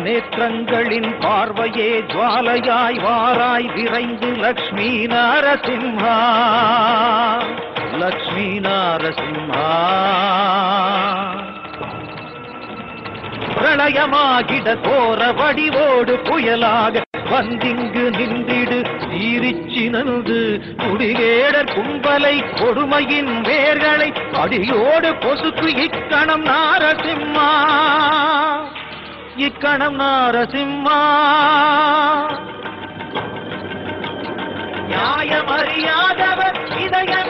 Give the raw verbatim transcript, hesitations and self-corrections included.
நேற்றங்களின் பார்வையே ஜுவாலையாய் வாராய் விரைந்து லக்ஷ்மி நரசிம்ஹா லக்ஷ்மி நரசிம்ஹா பிரளயமாகிட கோர வடிவோடு புயலாக வந்திங்கு நின்றிடு சீரிச்சினது குடிகேடர் கும்பலை கொடுமையின் வேர்களை அடியோடு பொசுக்கு இக்கணம் நாரசிம்மா இக்கணம் நாரசிம்மா நியாயமறியாதவர் இதய